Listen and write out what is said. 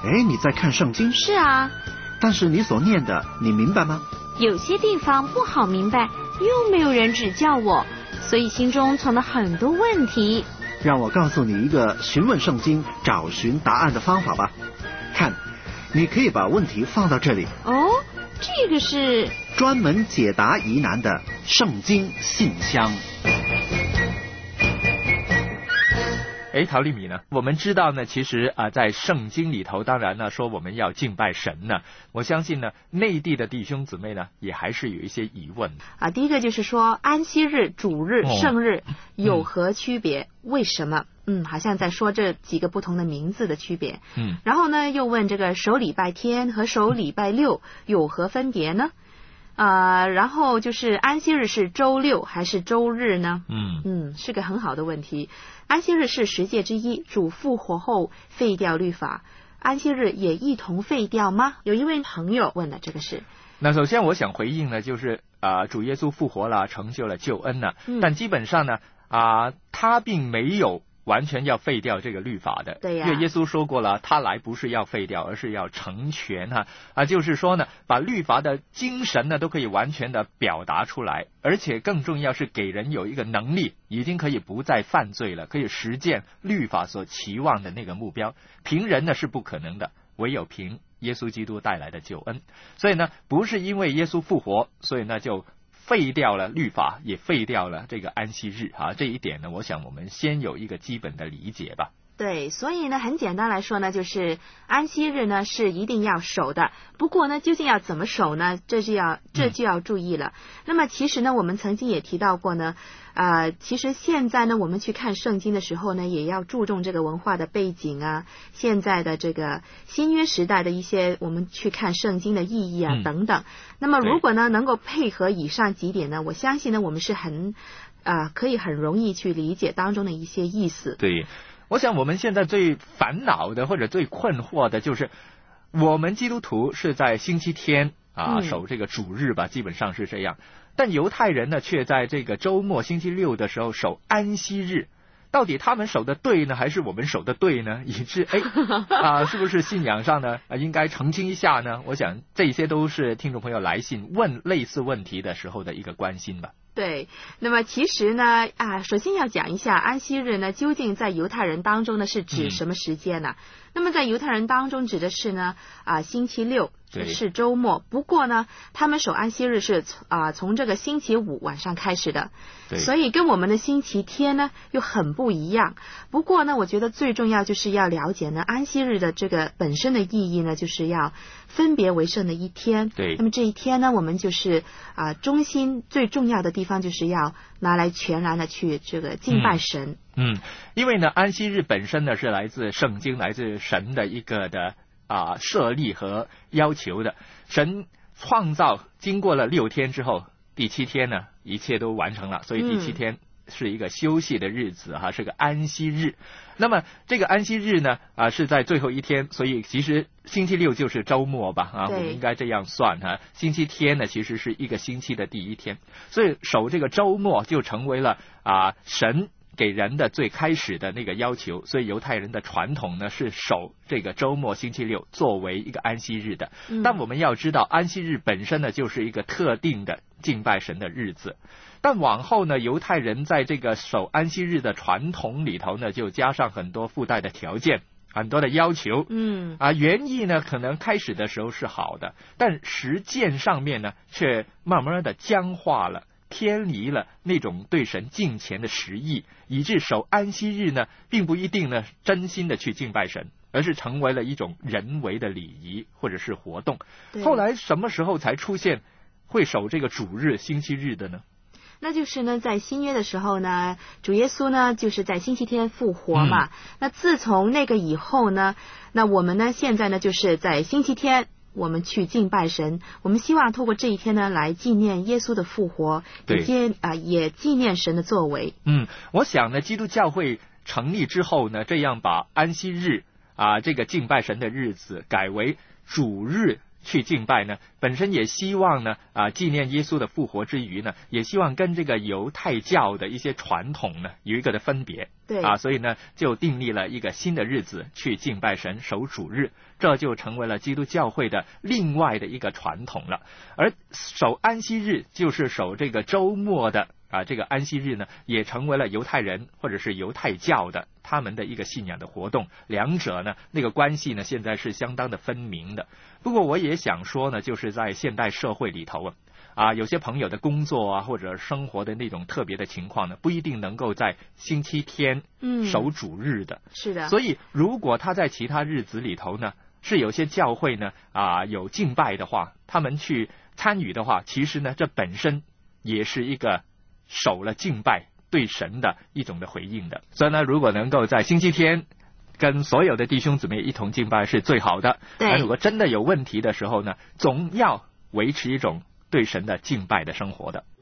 哎，你在看圣经？ 是啊。 但是你所念的，你明白吗？ 有些地方不好明白，又没有人指教我，所以心中存了很多问题。 让我告诉你一个询问圣经、找寻答案的方法吧。看，你可以把问题放到这里。 哦，这个是专门解答疑难的圣经信箱。 陶丽米呢？我们知道呢，其实在圣经里头，当然呢说我们要敬拜神呢，我相信呢，内地的弟兄姊妹呢，也还是有一些疑问第一个就是说，安息日、主日、圣日有何区别？为什么？好像在说这几个不同的名字的区别。然后呢，又问这个守礼拜天和守礼拜六有何分别呢？然后就是安息日是周六还是周日呢？是个很好的问题。安息日是十诫之一，主复活后废掉律法，安息日也一同废掉吗？有一位朋友问的这个是。 那首先我想回应呢，就是主耶稣复活了，成就了救恩了，但基本上呢他并没有完全要废掉这个律法的。 对呀， 因为耶稣说过了，他来不是要废掉，而是要成全就是说呢，把律法的精神呢都可以完全的表达出来，而且更重要是给人有一个能力，已经可以不再犯罪了，可以实践律法所期望的那个目标。凭人呢是不可能的，唯有凭耶稣基督带来的救恩。所以呢，不是因为耶稣复活，所以呢就废掉了律法，也废掉了这个安息日这一点呢，我想我们先有一个基本的理解吧。 对，所以呢，很简单来说呢，就是安息日呢是一定要守的。不过呢，究竟要怎么守呢？这就要注意了。那么其实呢，我们曾经也提到过呢，其实现在呢，我们去看圣经的时候呢，也要注重这个文化的背景现在的这个新约时代的一些我们去看圣经的意义等等。那么如果呢能够配合以上几点呢，我相信呢，我们是可以很容易去理解当中的一些意思。 对。我想我们现在最烦恼的或者最困惑的就是我们基督徒是在星期天守这个主日吧，基本上是这样，但犹太人呢却在这个周末星期六的时候守安息日。到底他们守的对呢，还是我们守的对呢？以致是不是信仰上呢应该澄清一下呢？我想这些都是听众朋友来信问类似问题的时候的一个关心吧。 对，那么其实呢首先要讲一下安息日呢究竟在犹太人当中呢是指什么时间呢？那么在犹太人当中指的是呢星期六是周末，不过呢他们守安息日是从这个星期五晚上开始的，所以跟我们的星期天呢又很不一样。不过呢我觉得最重要就是要了解呢安息日的这个本身的意义呢，就是要分别为圣的一天。 对， 那么这一天呢我们就是中心最重要的地方就是要拿来全然的去这个敬拜神。 因为呢安息日本身呢是来自圣经，来自神的一个的设立和要求的。神创造经过了6天之后，第7天呢一切都完成了，所以第7天是一个休息的日子是个安息日。那么这个安息日呢是在最后一天，所以其实星期六就是周末吧我们应该这样算星期天呢其实是一个星期的第1天，所以守这个周末就成为了神给人的最开始的那个要求。所以犹太人的传统呢是守这个周末星期六作为一个安息日的。但我们要知道安息日本身呢就是一个特定的敬拜神的日子，但往后呢犹太人在这个守安息日的传统里头呢就加上很多附带的条件，很多的要求。原意呢可能开始的时候是好的，但实践上面呢却慢慢的僵化了，偏离了那种对神敬虔的实意，以致守安息日呢并不一定呢真心的去敬拜神，而是成为了一种人为的礼仪或者是活动。后来什么时候才出现会守这个主日星期日的呢？ 那就是呢在新约的时候呢，主耶稣呢就是在星期天复活嘛。那自从那个以后呢，那我们呢现在呢就是在星期天我们去敬拜神，我们希望透过这一天呢来纪念耶稣的复活，也纪念神的作为。 我想呢基督教会成立之后呢，这样把安息日这个敬拜神的日子改为主日去敬拜呢，本身也希望呢纪念耶稣的复活之余呢，也希望跟这个犹太教的一些传统呢有一个的分别。 对所以呢就订立了一个新的日子去敬拜神，守主日，这就成为了基督教会的另外的一个传统了。而守安息日就是守这个周末的这个安息日呢，也成为了犹太人或者是犹太教的他们的一个信仰的活动。两者呢那个关系呢现在是相当的分明的。不过我也想说呢，就是在现代社会里头有些朋友的工作或者生活的那种特别的情况呢，不一定能够在星期天守主日的。 是的。 所以如果他在其他日子里头呢，是有些教会呢有敬拜的话，他们去参与的话，其实呢这本身也是一个守了敬拜对神的一种的回应的。所以呢，如果能够在星期天跟所有的弟兄姊妹一同敬拜是最好的。 对。 如果真的有问题的时候呢，总要维持一种对神的敬拜的生活的。